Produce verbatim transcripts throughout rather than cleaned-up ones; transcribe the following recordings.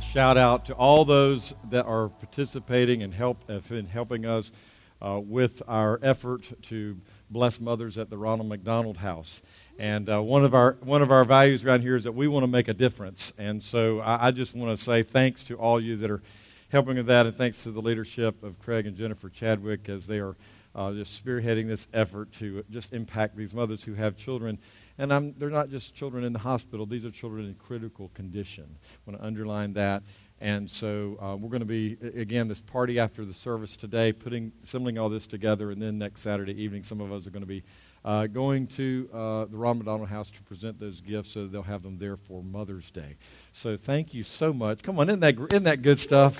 shout out to all those that are participating and help have been helping us uh, with our effort to bless mothers at the Ronald McDonald House. And uh, one of our one of our values around here is that we want to make a difference. And so I, I just want to say thanks to all you that are helping with that, and thanks to the leadership of Craig and Jennifer Chadwick as they are uh, just spearheading this effort to just impact these mothers who have children. And I'm, they're not just children in the hospital. These are children in critical condition. I want to underline that. And so uh, we're going to be, again, this party after the service today, putting, assembling all this together, and then next Saturday evening, some of us are going to be uh, going to uh, the Ronald McDonald House to present those gifts so that they'll have them there for Mother's Day. So thank you so much. Come on, isn't that, isn't that good stuff?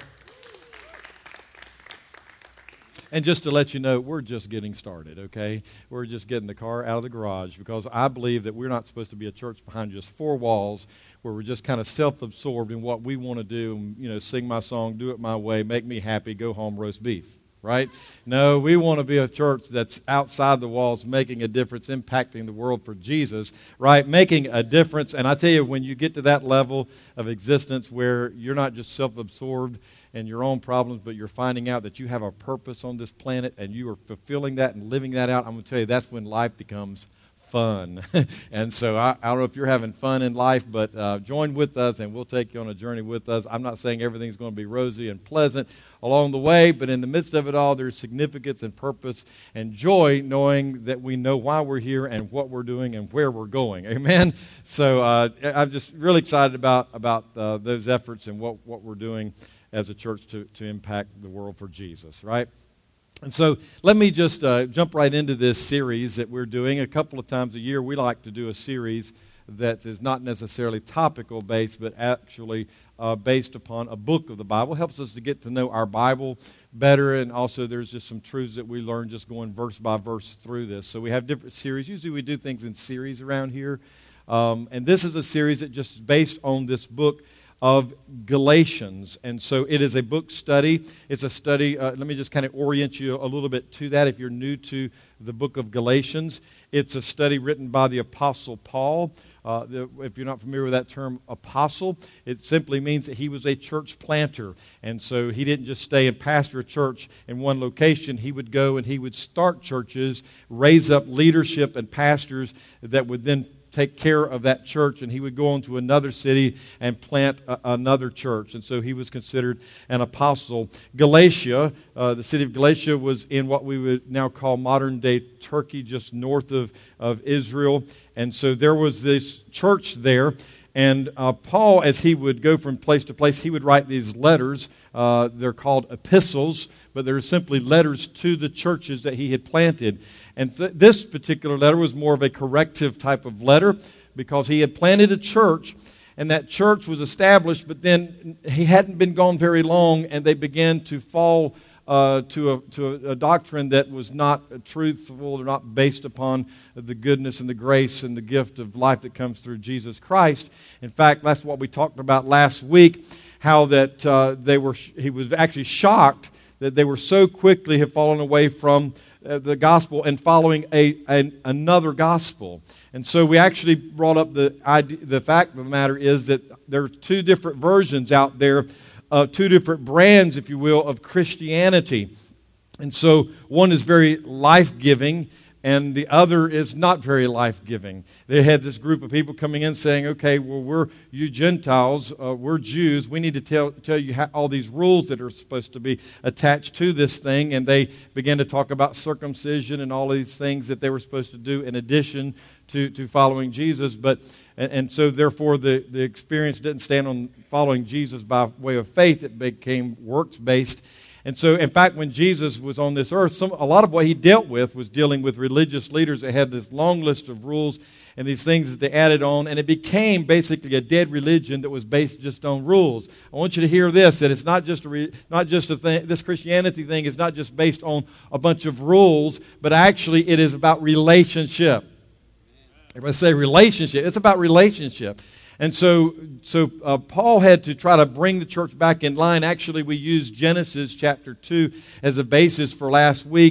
And just to let you know, we're just getting started, okay? We're just getting the car out of the garage, because I believe that we're not supposed to be a church behind just four walls where we're just kind of self-absorbed in what we want to do, you know, sing my song, do it my way, make me happy, go home, roast beef, right? No, we want to be a church that's outside the walls, making a difference, impacting the world for Jesus, right? Making a difference. And I tell you, when you get to that level of existence where you're not just self-absorbed and your own problems, but you're finding out that you have a purpose on this planet and you are fulfilling that and living that out, I'm going to tell you, that's when life becomes fun. And so I, I don't know if you're having fun in life, but uh, join with us and we'll take you on a journey with us. I'm not saying everything's going to be rosy and pleasant along the way, but in the midst of it all, there's significance and purpose and joy, knowing that we know why we're here and what we're doing and where we're going. Amen? So uh, I'm just really excited about, about uh, those efforts and what, what we're doing as a church to, to impact the world for Jesus, right? And so let me just uh, jump right into this series that we're doing. A couple of times a year, we like to do a series that is not necessarily topical based, but actually uh, based upon a book of the Bible. It helps us to get to know our Bible better, and also there's just some truths that we learn just going verse by verse through this. So we have different series. Usually we do things in series around here. Um, and this is a series that just is based on this book of Galatians. And so it is a book study. It's a study, uh, let me just kind of orient you a little bit to that if you're new to the book of Galatians. It's a study written by the Apostle Paul. Uh, the, if you're not familiar with that term, apostle, it simply means that he was a church planter. And so he didn't just stay and pastor a church in one location. He would go and he would start churches, raise up leadership and pastors that would then take care of that church, and he would go on to another city and plant a, another church. And so he was considered an apostle. Galatia, uh, the city of Galatia, was in what we would now call modern-day Turkey, just north of, of Israel. And so there was this church there. And uh, Paul, as he would go from place to place, he would write these letters. Uh, they're called epistles, but they're simply letters to the churches that he had planted. And th- this particular letter was more of a corrective type of letter, because he had planted a church, and that church was established, but then he hadn't been gone very long, and they began to fall Uh, to, a, to a, a doctrine that was not truthful or not based upon the goodness and the grace and the gift of life that comes through Jesus Christ. In fact, that's what we talked about last week, how that uh, they were. He was actually shocked that they were so quickly have fallen away from uh, the gospel and following a, a another gospel. And so we actually brought up the idea, the fact of the matter is that there are two different versions out there, Uh, two different brands, if you will, of Christianity. And so one is very life-giving, and the other is not very life-giving. They had this group of people coming in saying, okay, well, we're you Gentiles, uh, we're Jews, we need to tell, tell you how, all these rules that are supposed to be attached to this thing. And they began to talk about circumcision and all these things that they were supposed to do in addition to, to following Jesus. But And, and so, therefore, the, the experience didn't stand on following Jesus by way of faith. It became works-based. And so, in fact, when Jesus was on this earth, some, a lot of what he dealt with was dealing with religious leaders that had this long list of rules and these things that they added on. And it became basically a dead religion that was based just on rules. I want you to hear this, that it's not just a, re, not just a thing, this Christianity thing is not just based on a bunch of rules, but actually it is about relationship. Everybody say relationship. It's about relationship. And so so uh, Paul had to try to bring the church back in line. Actually, we used Genesis chapter two as a basis for last week.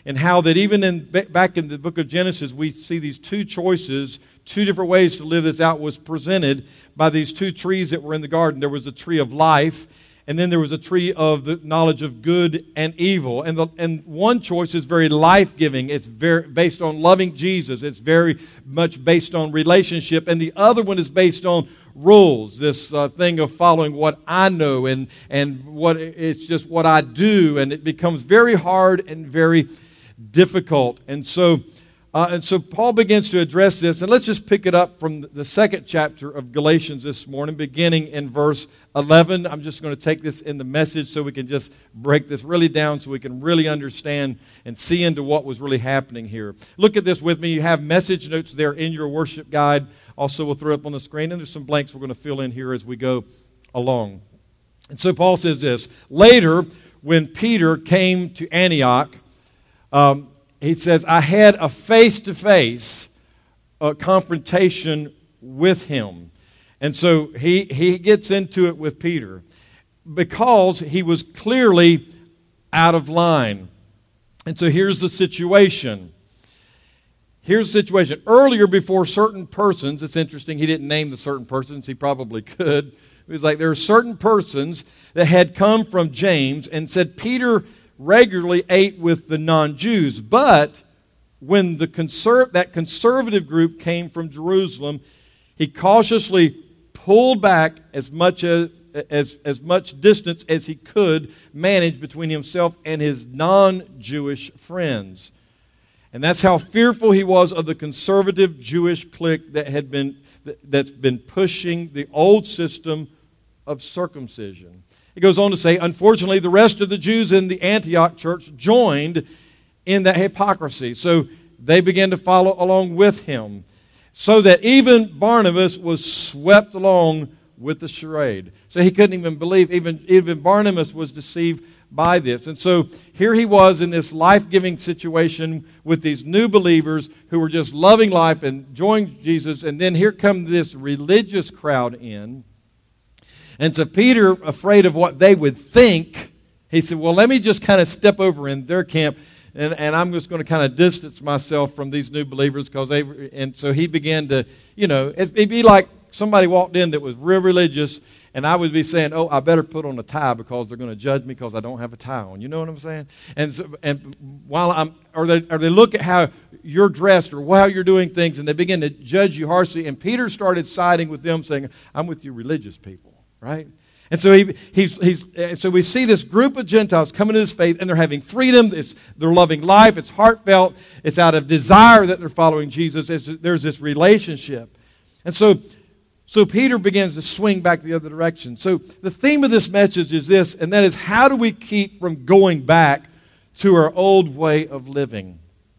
and how that even in back in the book of Genesis, we see these two choices, two different ways to live this out was presented by these two trees that were in the garden. There was a tree of life, and then there was a tree of the knowledge of good and evil. And the, and one choice is very life-giving. It's very based on loving Jesus. It's very much based on relationship. And the other one is based on rules, this uh, thing of following what I know and, and what it's just what I do. And it becomes very hard and very difficult. And so Uh, and so Paul begins to address this, and let's just pick it up from the second chapter of Galatians this morning, beginning in verse eleven. I'm just going to take this in the message so we can just break this really down so we can really understand and see into what was really happening here. Look at this with me. You have message notes there in your worship guide. Also, we'll throw up on the screen, and there's some blanks we're going to fill in here as we go along. And so Paul says this, later when Peter came to Antioch, um, he says, I had a face-to-face uh, confrontation with him. And so he, he gets into it with Peter because he was clearly out of line. And so here's the situation. Here's the situation. Earlier, before certain persons, it's interesting, he didn't name the certain persons, he probably could. He was like, there are certain persons that had come from James and said, Peter regularly ate with the non-Jews, but when the conser- that conservative group came from Jerusalem, he cautiously pulled back as much as, as, as much distance as he could manage between himself and his non-Jewish friends. And that's how fearful he was of the conservative Jewish clique that had been that's been pushing the old system of circumcision. He goes on to say, unfortunately, the rest of the Jews in the Antioch church joined in that hypocrisy. So they began to follow along with him, so that even Barnabas was swept along with the charade. So he couldn't even believe, even, even Barnabas was deceived by this. And so here he was in this life-giving situation with these new believers who were just loving life and enjoying Jesus. And then here comes this religious crowd in. And so Peter, afraid of what they would think, he said, well, let me just kind of step over in their camp, and, and I'm just going to kind of distance myself from these new believers. Because they, and so he began to, you know, it'd be like somebody walked in that was real religious, and I would be saying, oh, I better put on a tie because they're going to judge me because I don't have a tie on. You know what I'm saying? And so, and while I'm, or they, or they look at how you're dressed or how you're doing things, and they begin to judge you harshly. And Peter started siding with them, saying, I'm with you religious people. Right? And so he, he's, he's, so we see this group of Gentiles coming to this faith, and they're having freedom. It's, they're loving life. It's heartfelt. It's out of desire that they're following Jesus. It's, there's this relationship. And so, so Peter begins to swing back the other direction. So the theme of this message is this, and that is, how do we keep from going back to our old way of living?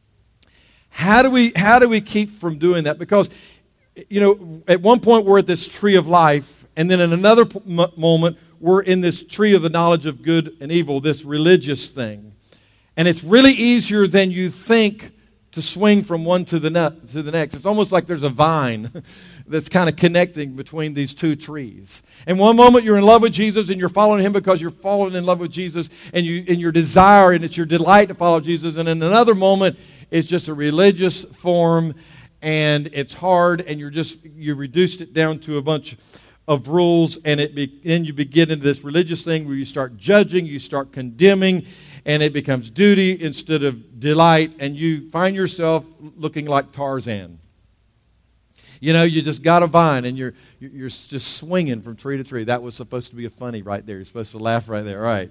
How do we, how do we keep from doing that? Because, you know, at one point we're at this tree of life, and then in another p- moment, we're in this tree of the knowledge of good and evil, this religious thing. And it's really easier than you think to swing from one to the, ne- to the next. It's almost like there's a vine that's kind of connecting between these two trees. And one moment you're in love with Jesus and you're following Him because you're falling in love with Jesus and, you, and your desire and it's your delight to follow Jesus. And in another moment, it's just a religious form and it's hard and you're just, you reduced it down to a bunch of rules, and it be, then you begin into this religious thing where you start judging, you start condemning, and it becomes duty instead of delight, and you find yourself looking like Tarzan. You know, you just got a vine, and you're you're just swinging from tree to tree. That was supposed to be a funny right there. You're supposed to laugh right there, right?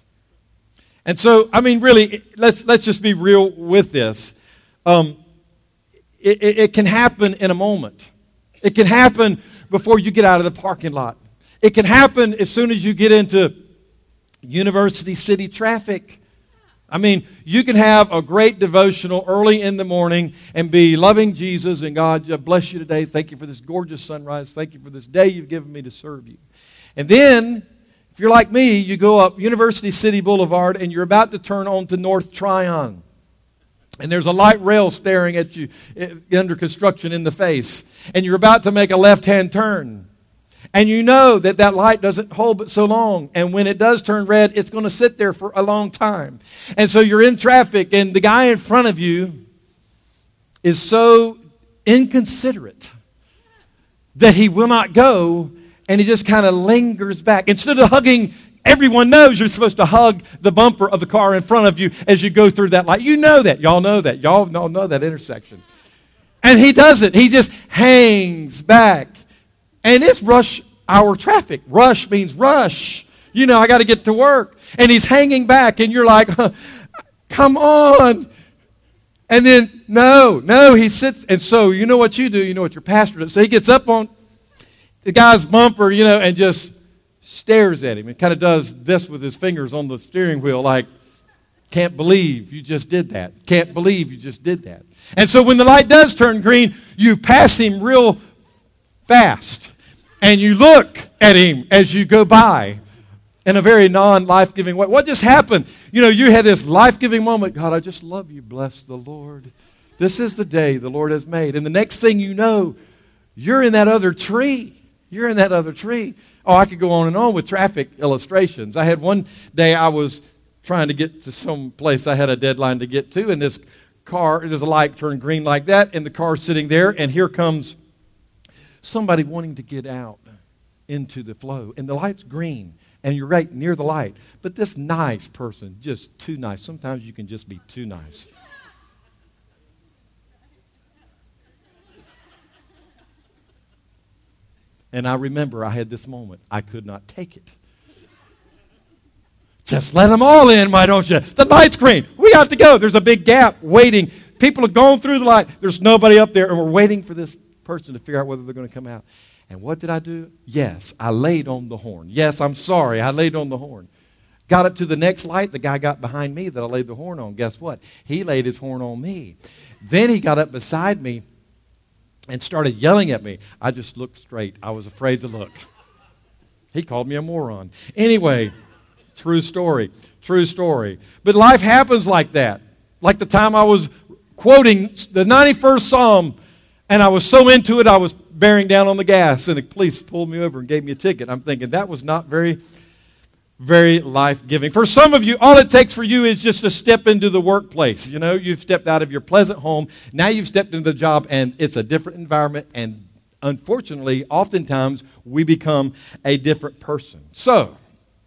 And so, I mean, really, let's let's just be real with this. Um, it, it, it can happen in a moment. It can happen before you get out of the parking lot. It can happen as soon as you get into University City traffic. I mean, you can have a great devotional early in the morning and be loving Jesus and God, bless you today. Thank you for this gorgeous sunrise. Thank you for this day you've given me to serve you. And then, if you're like me, you go up University City Boulevard and you're about to turn onto North Tryon. And there's a light rail staring at you under construction in the face. And you're about to make a left-hand turn. And you know that that light doesn't hold but so long. And when it does turn red, it's going to sit there for a long time. And so you're in traffic, and the guy in front of you is so inconsiderate that he will not go, and he just kind of lingers back. Instead of hugging, everyone knows you're supposed to hug the bumper of the car in front of you as you go through that light. You know that. Y'all know that. Y'all know, know that intersection. And he doesn't. He just hangs back. And it's rush hour traffic. Rush means rush. You know, I got to get to work. And he's hanging back, and you're like, come on. And then, no, no, he sits. And so you know what you do. You know what your pastor does. So he gets up on the guy's bumper, you know, and just stares at him and kind of does this with his fingers on the steering wheel like, can't believe you just did that. Can't believe you just did that. And so when the light does turn green, you pass him real fast. And you look at him as you go by in a very non-life-giving way. What just happened? You know, you had this life-giving moment. God, I just love you. Bless the Lord. This is the day the Lord has made. And the next thing you know, you're in that other tree. You're in that other tree. Oh, I could go on and on with traffic illustrations. I had one day I was trying to get to some place I had a deadline to get to, and this car, there's a light turned green like that, and the car's sitting there, and here comes somebody wanting to get out into the flow, and the light's green, and you're right near the light. But this nice person, just too nice. Sometimes you can just be too nice. And I remember I had this moment. I could not take it. Just let them all in, why don't you? The light's green. We got to go. There's a big gap waiting. People are going through the light. There's nobody up there, and we're waiting for this person to figure out whether they're going to come out. And what did I do? Yes, I laid on the horn. Yes, I'm sorry, I laid on the horn. Got up to the next light. The guy got behind me that I laid the horn on. Guess what? He laid his horn on me. Then he got up beside me and started yelling at me. I just looked straight. I was afraid to look. He called me a moron. Anyway, true story. True story. But life happens like that. Like the time I was quoting the ninety-first Psalm, and I was so into it, I was bearing down on the gas, and the police pulled me over and gave me a ticket. I'm thinking that was not very, very life-giving. For some of you, all it takes for you is just to step into the workplace. You know, you've stepped out of your pleasant home. Now you've stepped into the job, and it's a different environment, and unfortunately, oftentimes, we become a different person. So,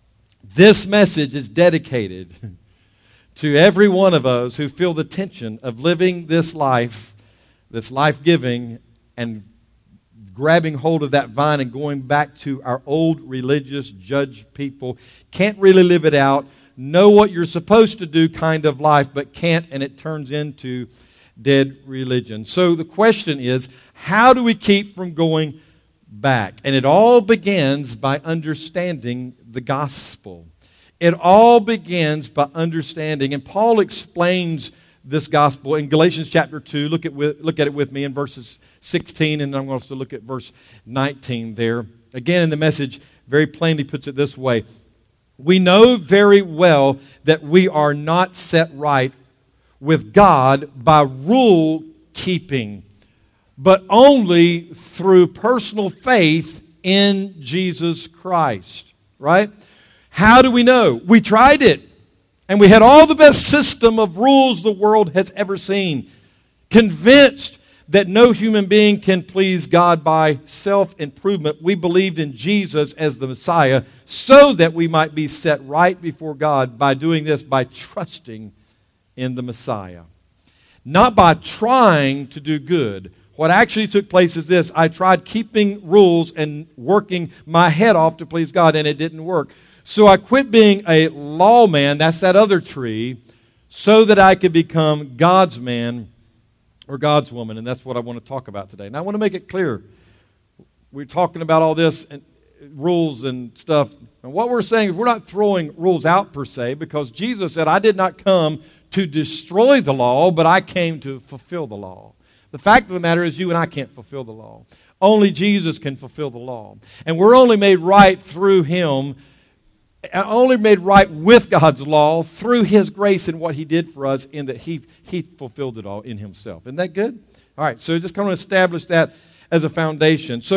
this message is dedicated to every one of us who feel the tension of living this life that's life-giving and grabbing hold of that vine and going back to our old religious judge people. Can't really live it out. Know what you're supposed to do kind of life, but can't, and it turns into dead religion. So the question is, how do we keep from going back? And it all begins by understanding the gospel. It all begins by understanding. And Paul explains this gospel in Galatians chapter two. Look at look at it with me in verses sixteen, and I'm going to look at verse nineteen there. Again, in the Message, very plainly puts it this way. We know very well that we are not set right with God by rule keeping, but only through personal faith in Jesus Christ. Right? How do we know? We tried it. And we had all the best system of rules the world has ever seen. Convinced that no human being can please God by self-improvement, we believed in Jesus as the Messiah so that we might be set right before God by doing this, by trusting in the Messiah. Not by trying to do good. What actually took place is this. I tried keeping rules and working my head off to please God, and it didn't work. So I quit being a lawman, that's that other tree, so that I could become God's man or God's woman. And that's what I want to talk about today. Now I want to make it clear. We're talking about all this and rules and stuff. And what we're saying is we're not throwing rules out per se, because Jesus said, I did not come to destroy the law, but I came to fulfill the law. The fact of the matter is you and I can't fulfill the law. Only Jesus can fulfill the law. And we're only made right through Him, only made right with God's law through His grace and what He did for us, in that He He fulfilled it all in Himself. Isn't that good? All right, so just kind of establish that as a foundation. So,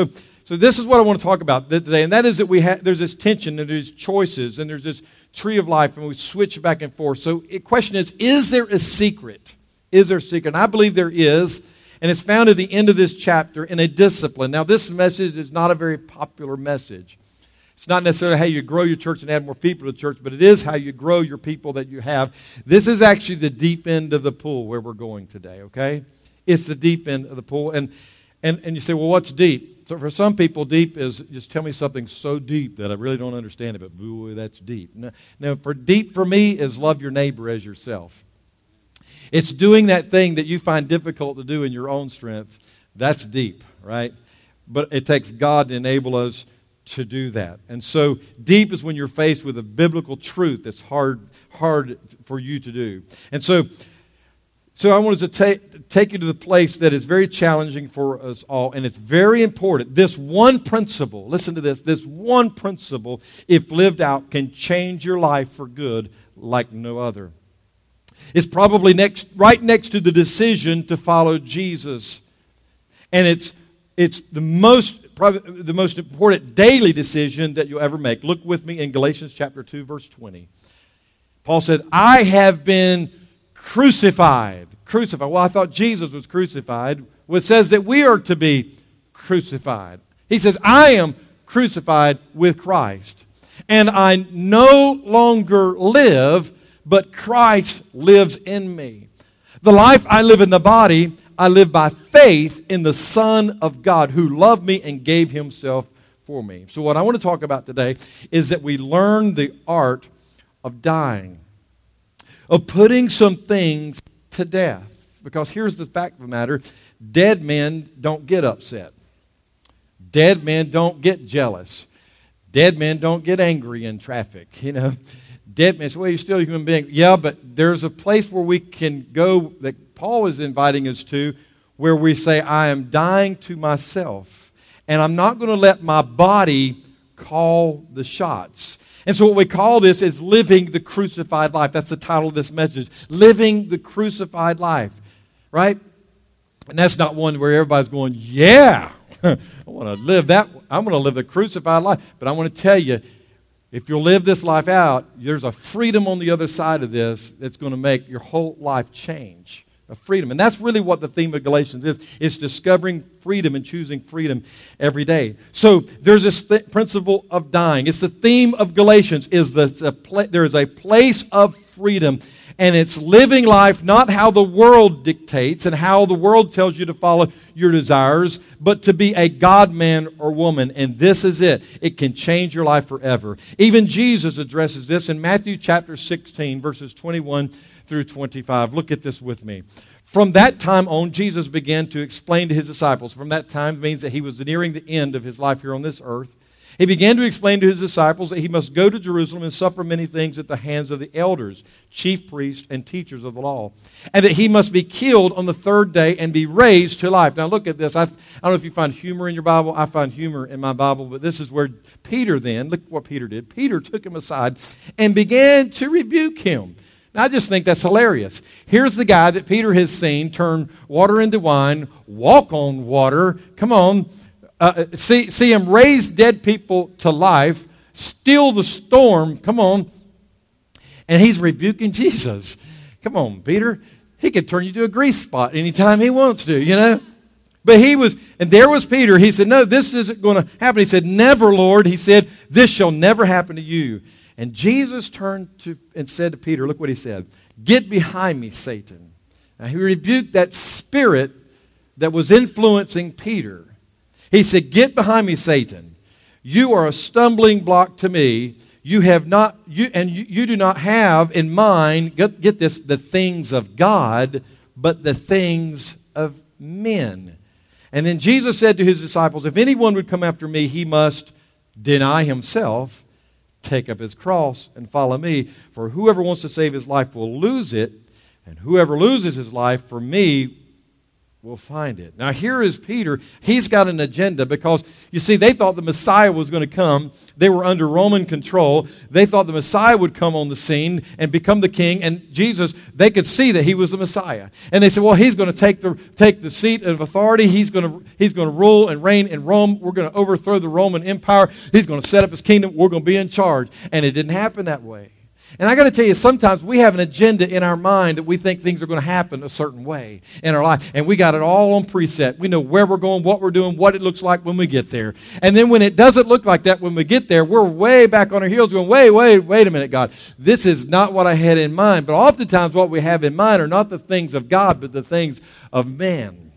So this is what I want to talk about today, and that is that we have there's this tension and there's choices and there's this tree of life, and we switch back and forth. So the question is, is there a secret? Is there a secret? And I believe there is, and it's found at the end of this chapter in a discipline. Now, this message is not a very popular message. It's not necessarily how you grow your church and add more people to the church, but it is how you grow your people that you have. This is actually the deep end of the pool where we're going today, okay? It's the deep end of the pool. And and, and you say, well, what's deep? So for some people, deep is just tell me something so deep that I really don't understand it, but boy, that's deep. Now, now for deep for me is love your neighbor as yourself. It's doing that thing that you find difficult to do in your own strength. That's deep, right? But it takes God to enable us to do that. And so deep is when you're faced with a biblical truth that's hard hard for you to do. And so so I wanted to take, take you to the place that is very challenging for us all, and it's very important. This one principle, listen to this, this one principle, if lived out, can change your life for good like no other. It's probably next, right next to the decision to follow Jesus. And it's it's the most probably the most important daily decision that you'll ever make. Look with me in Galatians chapter two, verse twenty. Paul said, I have been crucified. Crucified. Well, I thought Jesus was crucified. Well, it says that we are to be crucified. He says, I am crucified with Christ. And I no longer live, but Christ lives in me. The life I live in the body, I live by faith in the Son of God who loved me and gave himself for me. So what I want to talk about today is that we learn the art of dying, of putting some things to death. Because here's the fact of the matter, dead men don't get upset. Dead men don't get jealous. Dead men don't get angry in traffic, you know. Dead men say, well, you're still a human being. Yeah, but there's a place where we can go that Paul is inviting us to where we say, I am dying to myself, and I'm not going to let my body call the shots. And so what we call this is living the crucified life. That's the title of this message, living the crucified life, right? And that's not one where everybody's going, yeah, I want to live that. I'm going to live the crucified life. But I want to tell you, if you'll live this life out, there's a freedom on the other side of this that's going to make your whole life change. A freedom. And that's really what the theme of Galatians is. It's discovering freedom and choosing freedom every day. So there's this th- principle of dying. It's the theme of Galatians. Is the, pl- there is a place of freedom. And it's living life not how the world dictates and how the world tells you to follow your desires, but to be a God man or woman. And this is it. It can change your life forever. Even Jesus addresses this in Matthew chapter sixteen, verses twenty-one through twenty-five. Look at this with me. From that time on, Jesus began to explain to his disciples. From that time means that he was nearing the end of his life here on this earth. He began to explain to his disciples that he must go to Jerusalem and suffer many things at the hands of the elders, chief priests, and teachers of the law, and that he must be killed on the third day and be raised to life. Now look at this. I, I don't know if you find humor in your Bible. I find humor in my Bible, but this is where Peter then, look what Peter did. Peter took him aside and began to rebuke him. Now, I just think that's hilarious. Here's the guy that Peter has seen turn water into wine, walk on water, come on, uh, see, see him raise dead people to life, still the storm, come on, and he's rebuking Jesus. Come on, Peter. He could turn you to a grease spot anytime he wants to, you know. But he was, and there was Peter. He said, no, this isn't going to happen. He said, never, Lord. He said, this shall never happen to you. And Jesus turned to and said to Peter, look what he said, get behind me, Satan. Now he rebuked that spirit that was influencing Peter. He said, get behind me, Satan. You are a stumbling block to me. You have not, you and you, you do not have in mind, get, get this, the things of God, but the things of men. And then Jesus said to his disciples, if anyone would come after me, he must deny himself, take up his cross, and follow me. For whoever wants to save his life will lose it, and whoever loses his life for me will find it. Now here is Peter. He's got an agenda because, you see, they thought the Messiah was going to come. They were under Roman control. They thought the Messiah would come on the scene and become the king. And Jesus, they could see that he was the Messiah. And they said, well, he's going to take the take the seat of authority. He's going to he's going to rule and reign in Rome. We're going to overthrow the Roman Empire. He's going to set up his kingdom. We're going to be in charge. And it didn't happen that way. And I got to tell you, sometimes we have an agenda in our mind that we think things are going to happen a certain way in our life. And we got it all on preset. We know where we're going, what we're doing, what it looks like when we get there. And then when it doesn't look like that when we get there, we're way back on our heels going, wait, wait, wait a minute, God. This is not what I had in mind. But oftentimes what we have in mind are not the things of God, but the things of man.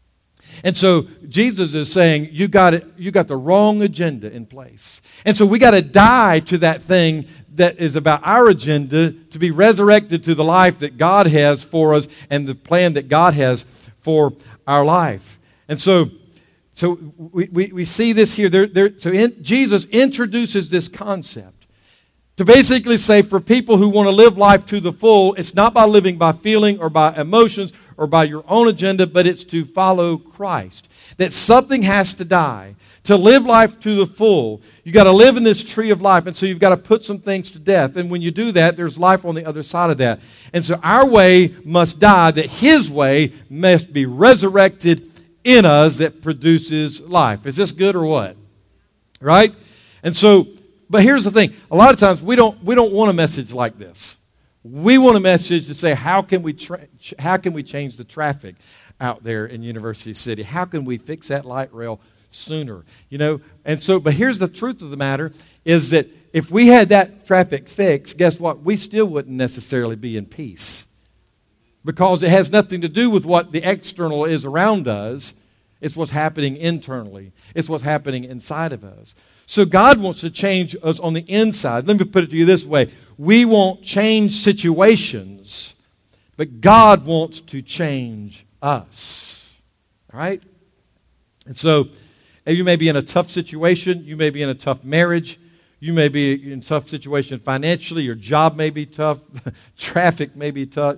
And so Jesus is saying, you got it, you got the wrong agenda in place. And so we got to die to that thing that is about our agenda to be resurrected to the life that God has for us and the plan that God has for our life. And so, so we, we, we see this here. There, there, so in, Jesus introduces this concept to basically say for people who want to live life to the full, it's not by living by feeling or by emotions or by your own agenda, but it's to follow Christ. That something has to die. To live life to the full, you got to live in this tree of life, and so you've got to put some things to death. And when you do that, there's life on the other side of that. And so our way must die, that His way must be resurrected in us that produces life. Is this good or what? Right? And so, but here's the thing. A lot of times we don't we don't want a message like this. We want a message to say, how can we tra- how can we change the traffic out there in University City? How can we fix that light rail sooner? You know, and so, but here's the truth of the matter is that if we had that traffic fixed, guess what? We still wouldn't necessarily be in peace because it has nothing to do with what the external is around us. It's what's happening internally. It's what's happening inside of us. So God wants to change us on the inside. Let me put it to you this way. We won't change situations, but God wants to change us. All right? And so, you may be in a tough situation. You may be in a tough marriage. You may be in a tough situation financially. Your job may be tough. Traffic may be tough.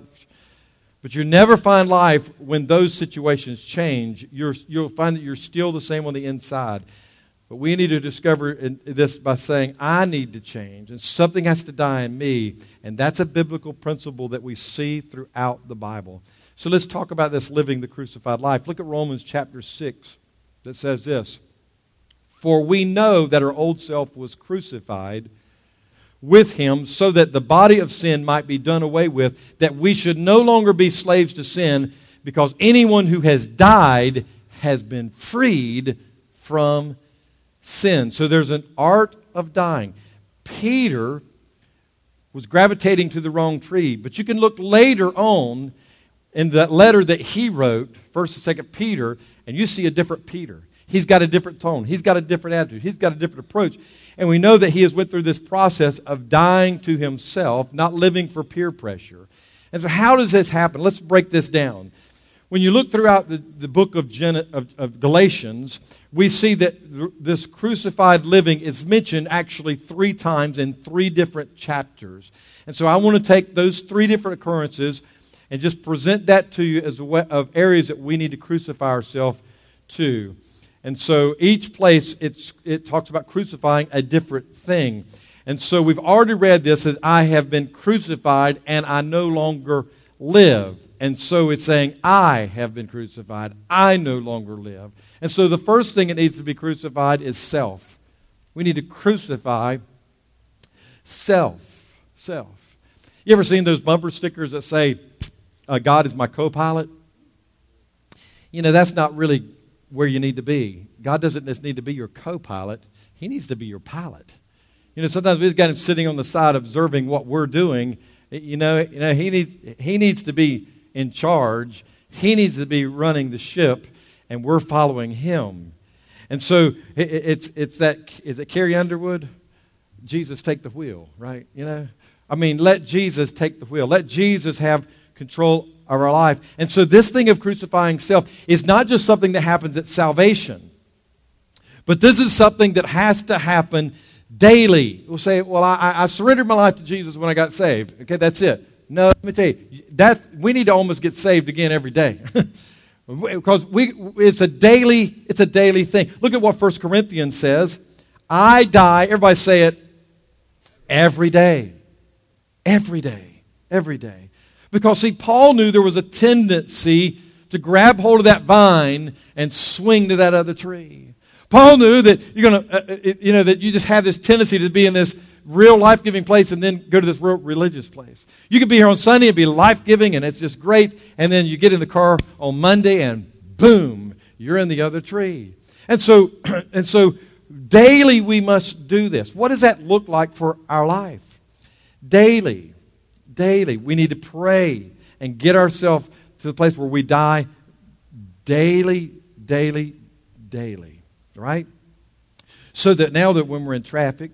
But you never find life when those situations change. You're, you'll find that you're still the same on the inside. But we need to discover this by saying, I need to change. And something has to die in me. And that's a biblical principle that we see throughout the Bible. So let's talk about this living the crucified life. Look at Romans chapter six. That says this, for we know that our old self was crucified with Him so that the body of sin might be done away with, that we should no longer be slaves to sin, because anyone who has died has been freed from sin. So there's an art of dying. Peter was gravitating to the wrong tree, but you can look later on in that letter that he wrote, First and Second Peter, and you see a different Peter. He's got a different tone. He's got a different attitude. He's got a different approach. And we know that he has went through this process of dying to himself, not living for peer pressure. And so how does this happen? Let's break this down. When you look throughout the, the book of, Gen, of, of Galatians, we see that th- this crucified living is mentioned actually three times in three different chapters. And so I want to take those three different occurrences and just present that to you as a way of areas that we need to crucify ourselves to. And so each place, it's, it talks about crucifying a different thing. And so we've already read this, that I have been crucified and I no longer live. And so it's saying, I have been crucified. I no longer live. And so the first thing that needs to be crucified is self. We need to crucify self. Self. You ever seen those bumper stickers that say, Uh, God is my co-pilot? You know, that's not really where you need to be. God doesn't just need to be your co-pilot. He needs to be your pilot. You know, sometimes we've got him sitting on the side observing what we're doing. You know, you know he needs, he needs to be in charge. He needs to be running the ship, and we're following him. And so it, it's, it's that, is it Carrie Underwood? Jesus, take the wheel, right? You know, I mean, let Jesus take the wheel. Let Jesus have control of our life. And so this thing of crucifying self is not just something that happens at salvation, but this is something that has to happen daily. We'll say, well, I, I surrendered my life to Jesus when I got saved. Okay, that's it. No, let me tell you, that, we need to almost get saved again every day. Because we, it's a daily, it's a daily thing. Look at what First Corinthians says. I die, everybody say it, every day. Every day. Every day. Because, see, Paul knew there was a tendency to grab hold of that vine and swing to that other tree. Paul knew that you're going to, uh, you know, that you just have this tendency to be in this real life-giving place and then go to this real religious place. You could be here on Sunday and be life-giving and it's just great, and then you get in the car on Monday and boom, you're in the other tree. And so, and so daily we must do this. What does that look like for our life? Daily, daily, we need to pray and get ourselves to the place where we die daily, daily, daily, right? So that now that when we're in traffic,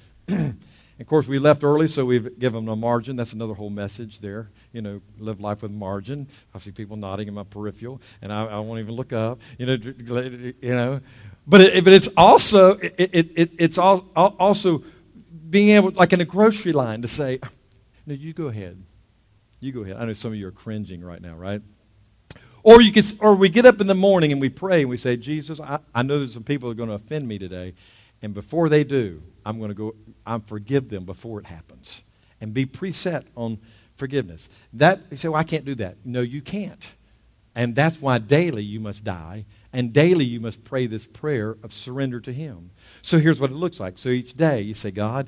of course, we left early, so we've given them a margin. That's another whole message there. You know, live life with margin. I see people nodding in my peripheral, and I, I won't even look up. You know, you know. But it, but it's also it, it, it it's all, also being able, like in a grocery line, to say, "No, you go ahead. You go ahead." I know some of you are cringing right now, right? Or you could, or we get up in the morning and we pray and we say, "Jesus, I, I know there's some people that are going to offend me today, and before they do, I'm going to go. I'm forgive them before it happens, and be preset on forgiveness." That you say, "Well, I can't do that." No, you can't, and that's why daily you must die, and daily you must pray this prayer of surrender to Him. So here's what it looks like. So each day you say, "God,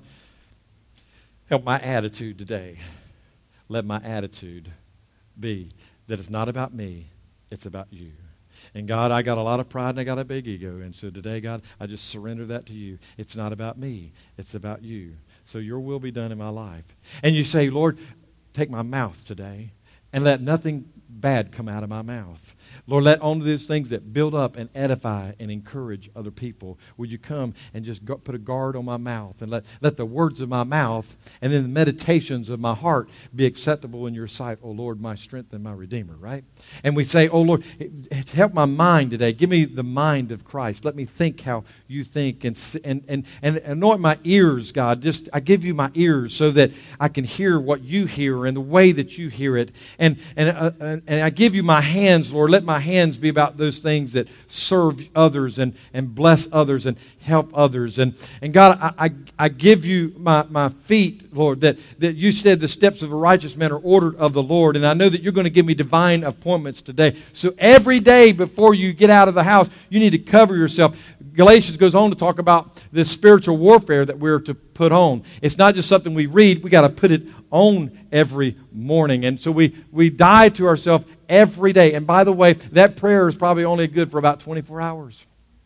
help my attitude today. Let my attitude be that it's not about me, it's about you." And God, I got a lot of pride and I got a big ego. And so today, God, I just surrender that to you. It's not about me. It's about you. So your will be done in my life. And you say, "Lord, take my mouth today and let nothing bad come out of my mouth. Lord, let only those things that build up and edify and encourage other people. Would you come and just go, put a guard on my mouth and let, let the words of my mouth and then the meditations of my heart be acceptable in your sight, O Lord, my strength and my Redeemer," right? And we say, "Oh Lord, help my mind today. Give me the mind of Christ. Let me think how you think, and and and, and anoint my ears, God. Just I give you my ears so that I can hear what you hear and the way that you hear it. And and uh, and I give you my hands, Lord. Let my hands be about those things that serve others and, and bless others and help others. And, and God, I, I, I give you my, my feet, Lord, that, that you said the steps of a righteous man are ordered of the Lord. And I know that you're going to give me divine appointments today. So every day before you get out of the house, you need to cover yourself. Galatians goes on to talk about this spiritual warfare that we're to put on. It's not just something we read. We got to put it on every morning. And so we, we die to ourselves every day. And by the way, that prayer is probably only good for about twenty-four hours.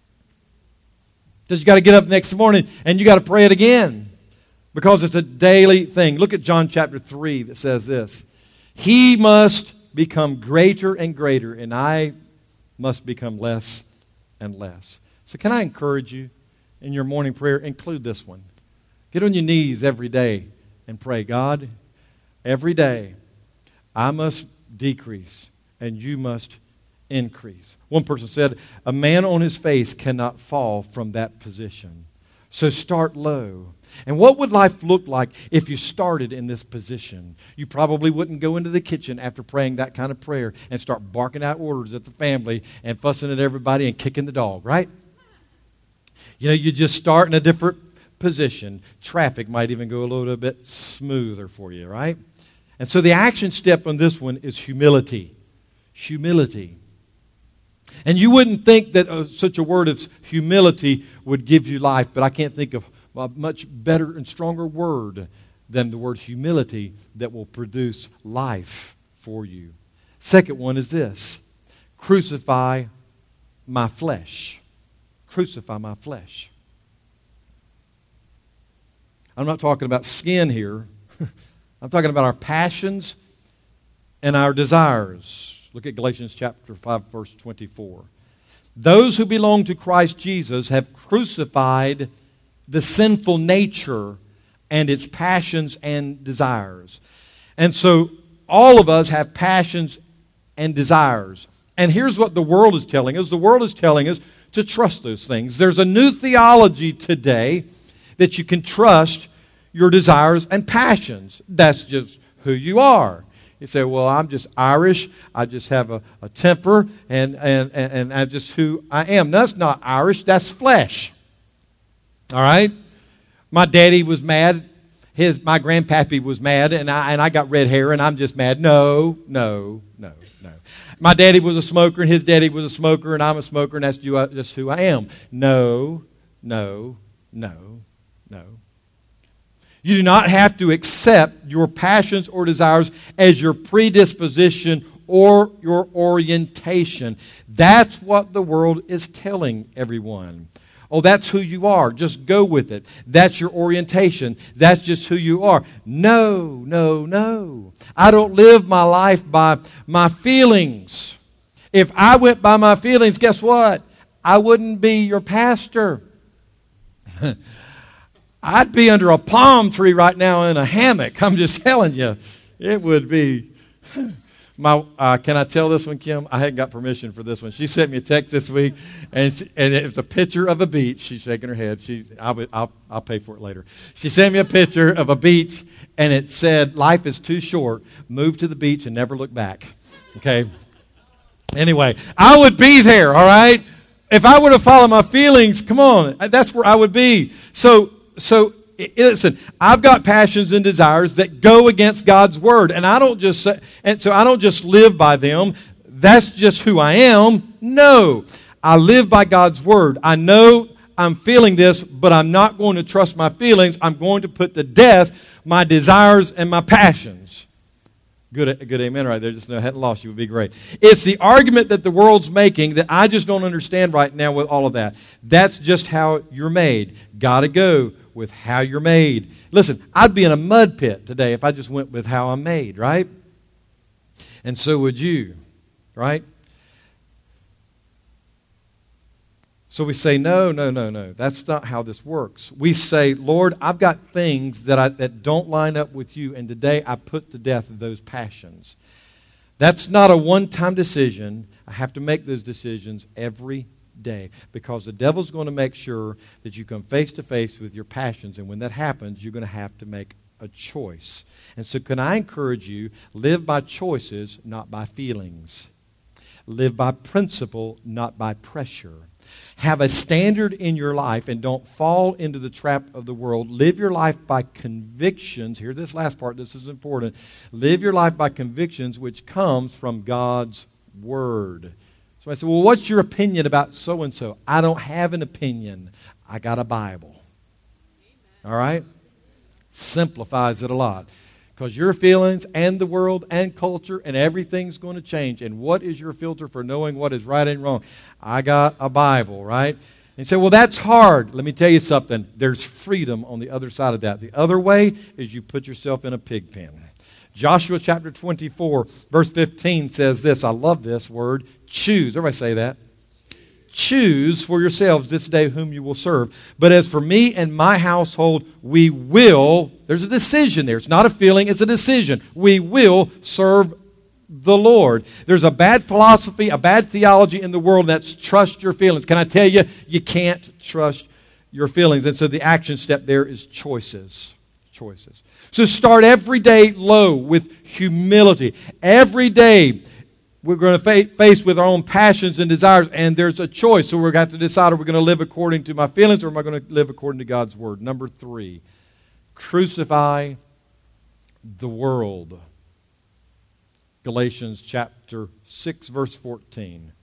Because you got to get up next morning and you got to pray it again. Because it's a daily thing. Look at John chapter three that says this. He must become greater and greater, and I must become less and less. So can I encourage you in your morning prayer, include this one. Get on your knees every day and pray, God, every day I must decrease and you must increase. One person said, a man on his face cannot fall from that position. So start low. And what would life look like if you started in this position? You probably wouldn't go into the kitchen after praying that kind of prayer and start barking out orders at the family and fussing at everybody and kicking the dog, right? You know, you just start in a different position. Traffic might even go a little bit smoother for you, right? And so the action step on this one is humility. Humility. And you wouldn't think that uh, such a word as humility would give you life, but I can't think of a much better and stronger word than the word humility that will produce life for you. Second one is this. Crucify my flesh. Crucify my flesh. I'm not talking about skin here. I'm talking about our passions and our desires. Look at Galatians chapter five, verse twenty-four. Those who belong to Christ Jesus have crucified the sinful nature and its passions and desires. And so all of us have passions and desires. And here's what the world is telling us. The world is telling us to trust those things. There's a new theology today that you can trust your desires and passions. That's just who you are. You say, well, I'm just Irish. I just have a, a temper, and, and, and, and that's just who I am. No, that's not Irish. That's flesh. All right? My daddy was mad. His, my grandpappy was mad, and I, and I got red hair, and I'm just mad. No, no, no, no. My daddy was a smoker, and his daddy was a smoker, and I'm a smoker, and that's just who I am. No, no, no, no. You do not have to accept your passions or desires as your predisposition or your orientation. That's what the world is telling everyone. Oh, that's who you are. Just go with it. That's your orientation. That's just who you are. No, no, no. I don't live my life by my feelings. If I went by my feelings, guess what? I wouldn't be your pastor. I'd be under a palm tree right now in a hammock. I'm just telling you. It would be. My, uh, can I tell this one, Kim? I hadn't got permission for this one. She sent me a text this week, and, she, and it was a picture of a beach. She's shaking her head. She, I'll, I'll, I'll pay for it later. She sent me a picture of a beach, and it said, life is too short. Move to the beach and never look back. Okay? Anyway, I would be there, all right? If I would have followed my feelings, come on, that's where I would be. So, so listen, I've got passions and desires that go against God's word, and I don't just say, and so I don't just live by them. That's just who I am. No, I live by God's word. I know I'm feeling this, but I'm not going to trust my feelings. I'm going to put to death my desires and my passions. Good, good amen right there. Just know I hadn't lost you. It would be great. It's the argument that the world's making that I just don't understand right now with all of that. That's just how you're made. Got to go with how you're made. Listen, I'd be in a mud pit today if I just went with how I'm made, right? And so would you, right? So we say, no, no, no, no. That's not how this works. We say, Lord, I've got things that I, that don't line up with you, and today I put to death those passions. That's not a one-time decision. I have to make those decisions every day because the devil's going to make sure that you come face to face with your passions, and when that happens, you're going to have to make a choice. And so can I encourage you, live by choices, not by feelings. Live by principle, not by pressure. Have a standard in your life and don't fall into the trap of the world. Live your life by convictions. Hear this last part. This is important. Live your life by convictions which comes from God's Word. So I said, well, what's your opinion about so-and-so? I don't have an opinion. I got a Bible. All right? Simplifies it a lot. Because your feelings and the world and culture and everything's going to change. And what is your filter for knowing what is right and wrong? I got a Bible, right? And you say, well, that's hard. Let me tell you something. There's freedom on the other side of that. The other way is you put yourself in a pig pen. Joshua chapter twenty-four, verse fifteen says this. I love this word. Choose. Everybody say that. Choose for yourselves this day whom you will serve. But as for me and my household, we will, there's a decision there. It's not a feeling, it's a decision. We will serve the Lord. There's a bad philosophy, a bad theology in the world that's trust your feelings. Can I tell you, you can't trust your feelings. And so the action step there is choices. Choices. So start every day low with humility. Every day, we're going to fa- face with our own passions and desires, and there's a choice. So we're going to have to decide, are we going to live according to my feelings, or am I going to live according to God's Word? Number three, crucify the world. Galatians chapter six, verse fourteen.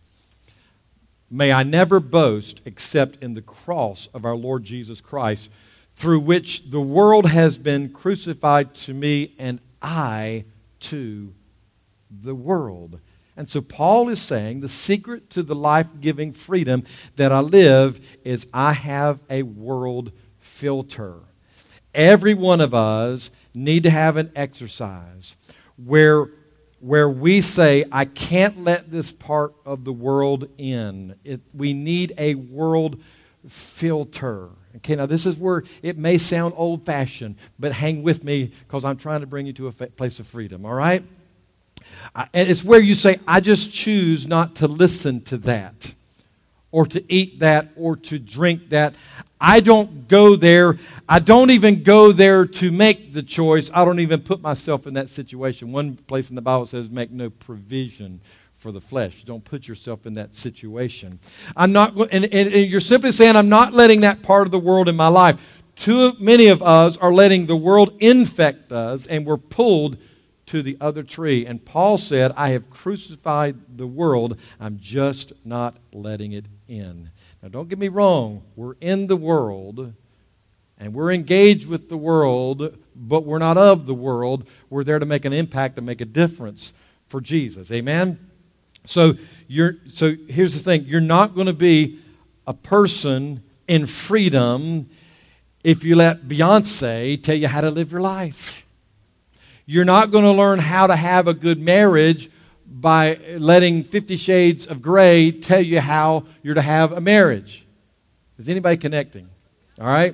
May I never boast except in the cross of our Lord Jesus Christ, through which the world has been crucified to me, and I to the world. And so Paul is saying the secret to the life-giving freedom that I live is I have a world filter. Every one of us need to have an exercise where, where we say, I can't let this part of the world in. It, we need a world filter. Okay, now this is where it may sound old-fashioned, but hang with me because I'm trying to bring you to a place of freedom, all right? And it's where you say, I just choose not to listen to that. or to eat that or to drink that. I don't go there. I don't even go there to make the choice. I don't even put myself in that situation. One place in the Bible says, make no provision for the flesh. Don't put yourself in that situation. I'm not, and, and, and you're simply saying, I'm not letting that part of the world in my life. Too many of us are letting the world infect us, and we're pulled to the other tree. And Paul said, I have crucified the world. I'm just not letting it in. Now, don't get me wrong. We're in the world, and we're engaged with the world, but we're not of the world. We're there to make an impact and make a difference for Jesus. Amen? So you're. So here's the thing. You're not going to be a person in freedom if you let Beyonce tell you how to live your life. You're not going to learn how to have a good marriage by letting Fifty Shades of Grey tell you how you're to have a marriage. Is anybody connecting? All right?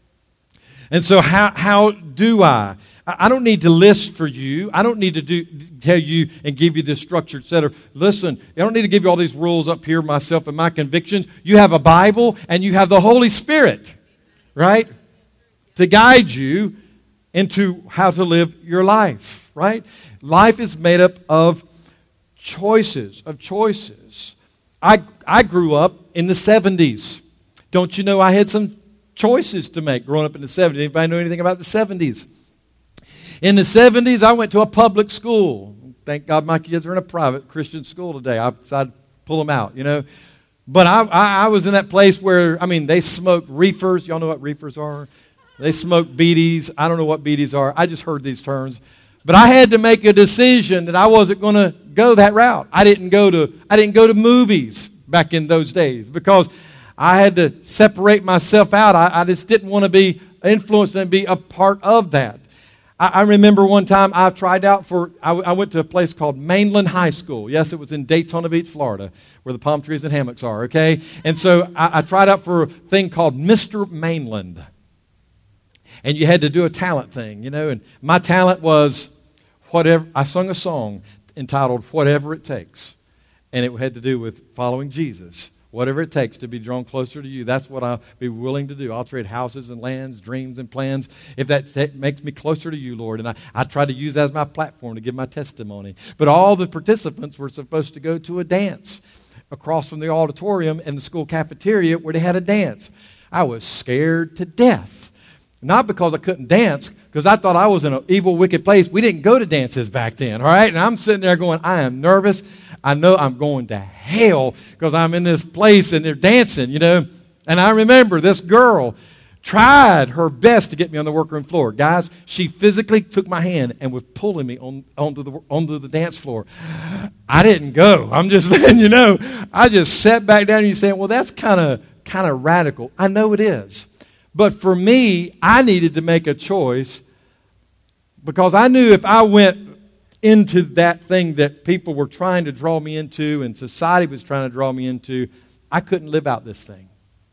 And so how how do I? I don't need to list for you. I don't need to do tell you and give you this structured set of, listen, I don't need to give you all these rules up here, myself and my convictions. You have a Bible and you have the Holy Spirit, right? To guide you into how to live your life, right? Life is made up of choices, of choices. I, I grew up in the seventies. Don't you know I had some choices to make growing up in the seventies? Anybody know anything about the seventies? In the seventies, I went to a public school. Thank God my kids are in a private Christian school today. I decided to pull them out, you know. But I, I, I was in that place where, I mean, they smoked reefers. Y'all know what reefers are? They smoked beaties. I don't know what beaties are. I just heard these terms. But I had to make a decision that I wasn't going to go that route. I didn't go to I didn't go to movies back in those days because I had to separate myself out. I, I just didn't want to be influenced and be a part of that. I, I remember one time I tried out for, I, I went to a place called Mainland High School. Yes, it was in Daytona Beach, Florida, where the palm trees and hammocks are, okay? And so I, I tried out for a thing called Mister Mainland. And you had to do a talent thing, you know, and my talent was whatever. I sung a song entitled Whatever It Takes, and it had to do with following Jesus. Whatever it takes to be drawn closer to you, that's what I'll be willing to do. I'll trade houses and lands, dreams and plans, if that t- makes me closer to you, Lord. And I, I try to use that as my platform to give my testimony. But all the participants were supposed to go to a dance across from the auditorium and the school cafeteria where they had a dance. I was scared to death. Not because I couldn't dance, because I thought I was in an evil, wicked place. We didn't go to dances back then, all right? And I'm sitting there going, I am nervous. I know I'm going to hell because I'm in this place and they're dancing, you know. And I remember this girl tried her best to get me on the workroom floor. Guys, she physically took my hand and was pulling me on, onto, the, onto the dance floor. I didn't go. I'm just letting you know. I just sat back down and you saying, well, that's kind of kind of radical. I know it is. But for me, I needed to make a choice because I knew if I went into that thing that people were trying to draw me into and society was trying to draw me into, I couldn't live out this thing.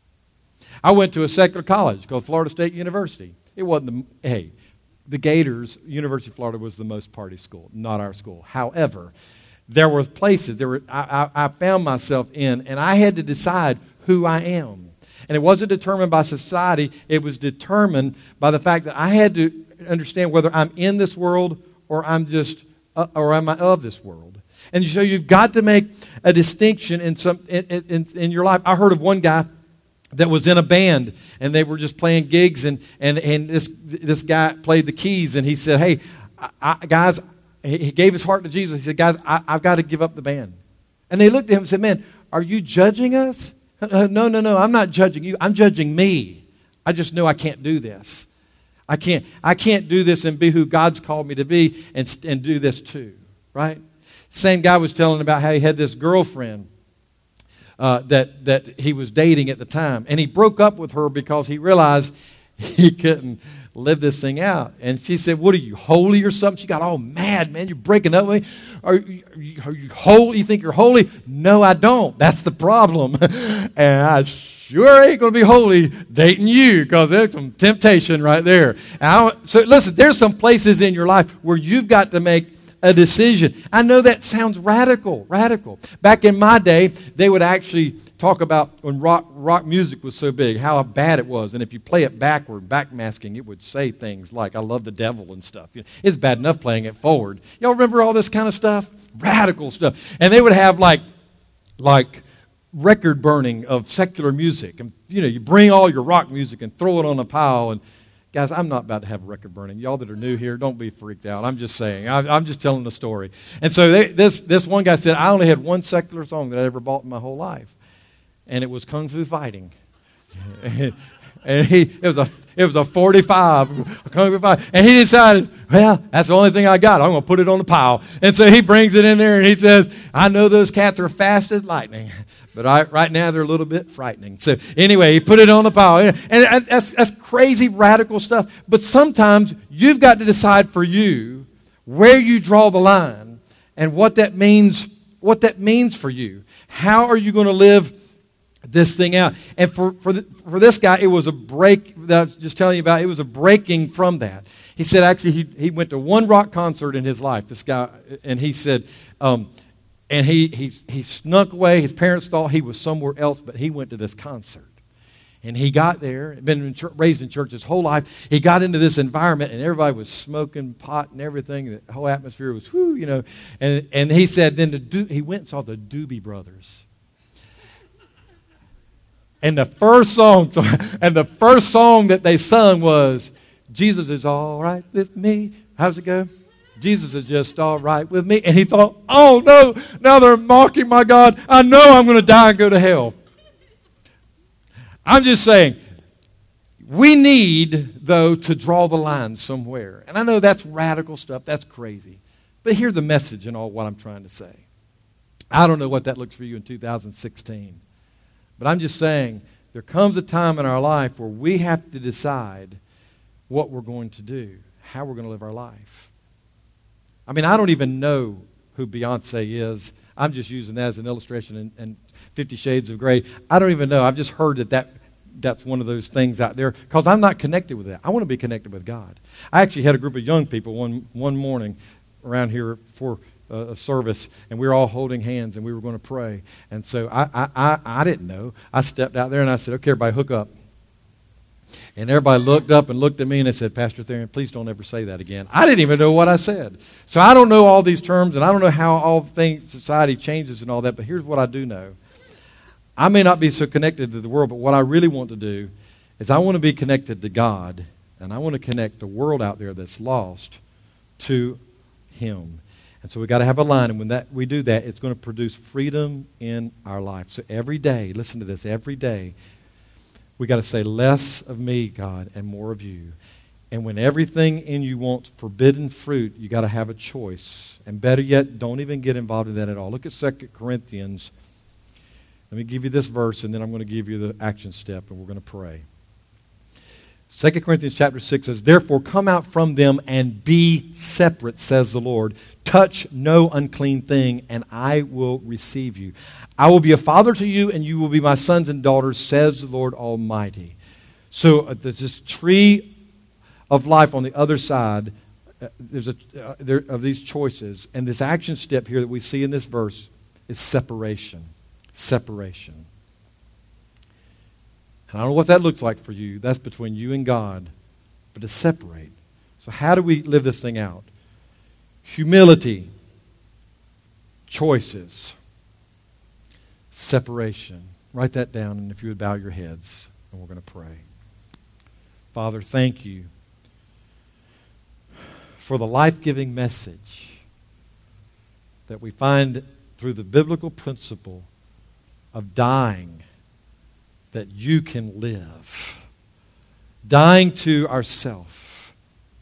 I went to a secular college called Florida State University. It wasn't the, hey, the Gators, University of Florida was the most party school, not our school. However, there were places there were I, I, I found myself in, and I had to decide who I am. And it wasn't determined by society. It was determined by the fact that I had to understand whether I'm in this world or I'm just, uh, or am I of this world. And so you've got to make a distinction in some in, in, in your life. I heard of one guy that was in a band, and they were just playing gigs, and and, and this this guy played the keys, and he said, hey, I, I, guys, he gave his heart to Jesus. He said, guys, I, I've got to give up the band. And they looked at him and said, man, are you judging us? Uh, no, no, no, I'm not judging you. I'm judging me. I just know I can't do this. I can't I can't do this and be who God's called me to be and, and do this too, right? Same guy was telling about how he had this girlfriend uh, that, that he was dating at the time. And he broke up with her because he realized he couldn't live this thing out. And she said, what are you, holy or something? She got all mad, man. You're breaking up with me? Are you, are you, are you holy? You think you're holy? No, I don't. That's the problem. And I sure ain't going to be holy dating you because there's some temptation right there. And I, so listen, there's some places in your life where you've got to make a decision. I know that sounds radical, radical. Back in my day, they would actually talk about when rock, rock music was so big, how bad it was. And if you play it backward, backmasking, it would say things like, I love the devil and stuff. You know, it's bad enough playing it forward. Y'all remember all this kind of stuff? Radical stuff. And they would have like, like record burning of secular music. And, you know, you bring all your rock music and throw it on a pile. And guys, I'm not about to have a record burning. Y'all that are new here, don't be freaked out. I'm just saying. I, I'm just telling the story. And so they, this, this one guy said, I only had one secular song that I ever bought in my whole life. And it was Kung Fu Fighting. And he, it was a, it was a forty-five, a Kung Fu Fighting. And he decided, well, that's the only thing I got. I'm going to put it on the pile. And so he brings it in there and he says, I know those cats are fast as lightning, but I, right now they're a little bit frightening. So anyway, he put it on the pile. And that's, that's crazy, radical stuff. But sometimes you've got to decide for you where you draw the line and what that means, what that means for you. How are you going to live this thing out? And for for, the, for this guy, it was a break that I was just telling you about. It was a breaking from that. He said actually he, he went to one rock concert in his life, this guy, and he said, um, and he, he, he snuck away. His parents thought he was somewhere else, but he went to this concert. And he got there, been in church, raised in church his whole life. He got into this environment, and everybody was smoking pot and everything. The whole atmosphere was, whoo, you know. And, and he said then the Do- he went and saw the Doobie Brothers. And the first song, and the first song that they sung was, Jesus is all right with me. How's it go? Jesus is just all right with me. And he thought, oh no, now they're mocking my God. I know I'm going to die and go to hell. I'm just saying, we need, though, to draw the line somewhere. And I know that's radical stuff. That's crazy. But here's the message in all what I'm trying to say. I don't know what that looks for you in two thousand sixteen. But I'm just saying, there comes a time in our life where we have to decide what we're going to do, how we're going to live our life. I mean, I don't even know who Beyonce is. I'm just using that as an illustration in, in Fifty Shades of Grey. I don't even know. I've just heard that, that that's one of those things out there because I'm not connected with that. I want to be connected with God. I actually had a group of young people one, one morning around here for a service, and we were all holding hands, and we were going to pray. And so I, I, I, I didn't know. I stepped out there, and I said, okay, everybody hook up. And everybody looked up and looked at me, and they said, Pastor Theron, please don't ever say that again. I didn't even know what I said. So I don't know all these terms, and I don't know how all things, society changes and all that, but here's what I do know. I may not be so connected to the world, but what I really want to do is I want to be connected to God, and I want to connect the world out there that's lost to Him. And so we've got to have a line, and when that we do that, it's going to produce freedom in our life. So every day, listen to this, every day, we got to say less of me, God, and more of you. And when everything in you wants forbidden fruit, you got to have a choice. And better yet, don't even get involved in that at all. Look at Second Corinthians. Let me give you this verse, and then I'm going to give you the action step, and we're going to pray. Second Corinthians chapter six says, therefore come out from them and be separate, says the Lord. Touch no unclean thing, and I will receive you. I will be a father to you, and you will be my sons and daughters, says the Lord Almighty. So uh, there's this tree of life on the other side. Uh, there's a uh, there of these choices, and this action step here that we see in this verse is separation. Separation. And I don't know what that looks like for you. That's between you and God. But to separate. So how do we live this thing out? Humility. Choices. Separation. Write that down, and if you would bow your heads, and we're going to pray. Father, thank you for the life-giving message that we find through the biblical principle of dying that you can live. Dying to ourself.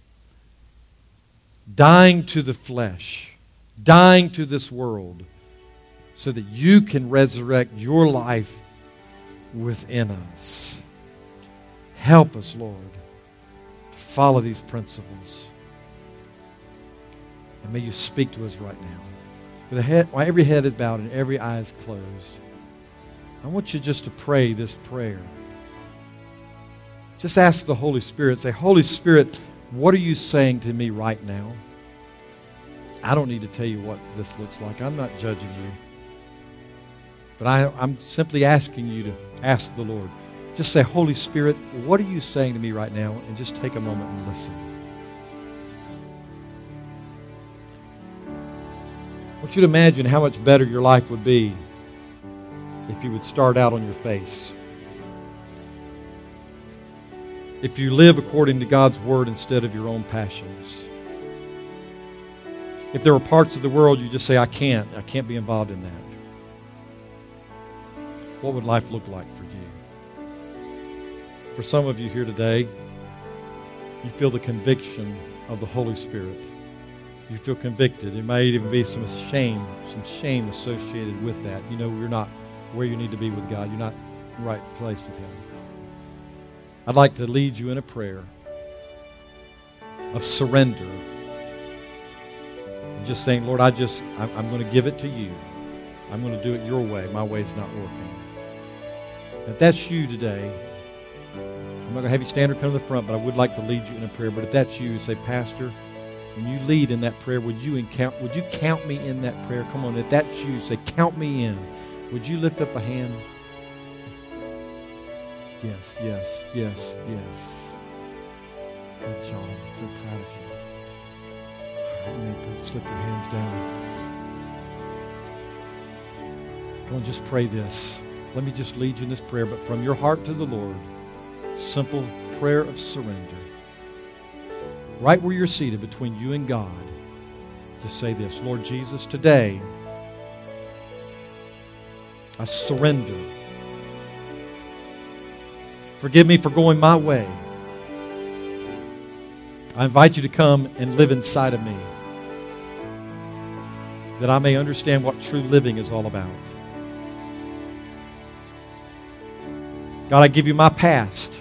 Dying to the flesh. Dying to this world so that you can resurrect your life within us. Help us, Lord, to follow these principles. And may you speak to us right now. With a head, while every head is bowed and every eye is closed, I want you just to pray this prayer. Just ask the Holy Spirit. Say, Holy Spirit, what are you saying to me right now? I don't need to tell you what this looks like. I'm not judging you. But I, I'm simply asking you to ask the Lord. Just say, Holy Spirit, what are you saying to me right now? And just take a moment and listen. I want you to imagine how much better your life would be if you would start out on your face. If you live according to God's word instead of your own passions. If there were parts of the world you just say, I can't, I can't be involved in that. What would life look like for you? For some of you here today, you feel the conviction of the Holy Spirit. You feel convicted. There might even be some shame, some shame associated with that. You know you're not where you need to be with God. You're not in the right place with Him. I'd like to lead you in a prayer of surrender. Just saying, Lord, I just, I'm, I'm going to give it to you. I'm going to do it your way. My way's not working. If that's you today, I'm not going to have you stand or come to the front, but I would like to lead you in a prayer. But if that's you, say, Pastor, when you lead in that prayer, would you count, would you count me in that prayer? Come on, if that's you, say, count me in. Would you lift up a hand? Yes, yes, yes, yes. Good job. I'm so proud of you. All right, you may put, slip your hands down. Go and just pray this. Let me just lead you in this prayer, but from your heart to the Lord, simple prayer of surrender. Right where you're seated between you and God, just say this, Lord Jesus, today I surrender. Forgive me for going my way. I invite you to come and live inside of me, that I may understand what true living is all about. God, I give you my past.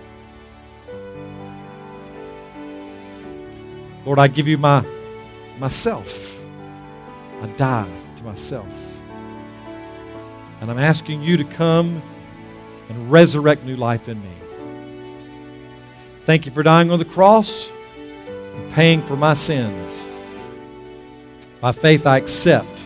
Lord, I give you my myself. I die to myself. And I'm asking you to come and resurrect new life in me. Thank you for dying on the cross and paying for my sins. By faith, I accept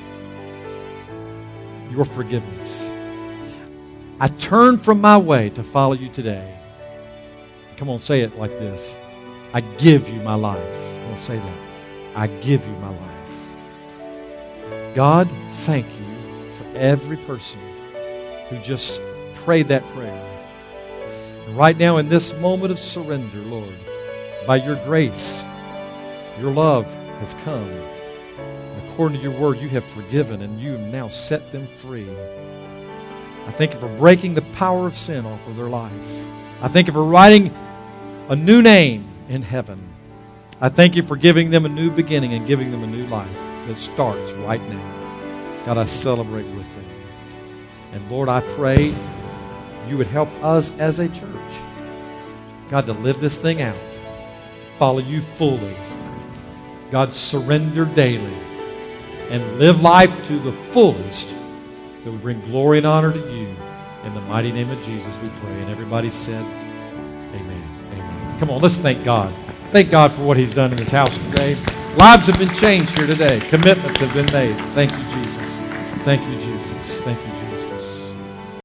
your forgiveness. I turn from my way to follow you today. Come on, say it like this. I give you my life. Come on, say that. I give you my life. God, thank you for every person who just prayed that prayer. And right now in this moment of surrender, Lord, by your grace, your love has come. And according to your word, you have forgiven and you have now set them free. I thank you for breaking the power of sin off of their life. I thank you for writing a new name in heaven. I thank you for giving them a new beginning and giving them a new life that starts right now. God, I celebrate with them. And Lord, I pray you would help us as a church, God, to live this thing out, follow you fully. God, surrender daily and live life to the fullest that would bring glory and honor to you. In the mighty name of Jesus we pray. And everybody said, amen. Amen. Come on, let's thank God. Thank God for what he's done in this house today. Lives have been changed here today. Commitments have been made. Thank you, Jesus. Thank you, Jesus. Thank you, Jesus.